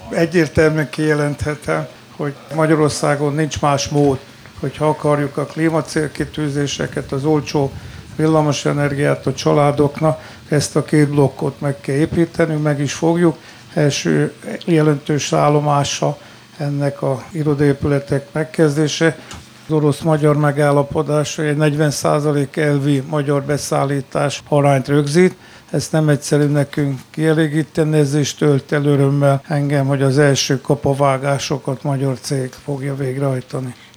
Egyértelműen kijelenthetem, hogy Magyarországon nincs más mód, hogyha akarjuk a klímacélkitűzéseket, az olcsó villamosenergiát a családoknak, ezt a két blokkot meg kell építeni, meg is fogjuk. Első jelentős állomása ennek a irodaépületek megkezdése. Az orosz-magyar megállapodás, hogy egy 40% elvi magyar beszállítás arányt rögzít. Ezt nem egyszerű nekünk kielégíteni, ez is tölt el örömmel engem, hogy az első kapavágásokat magyar cég fogja végrehajtani.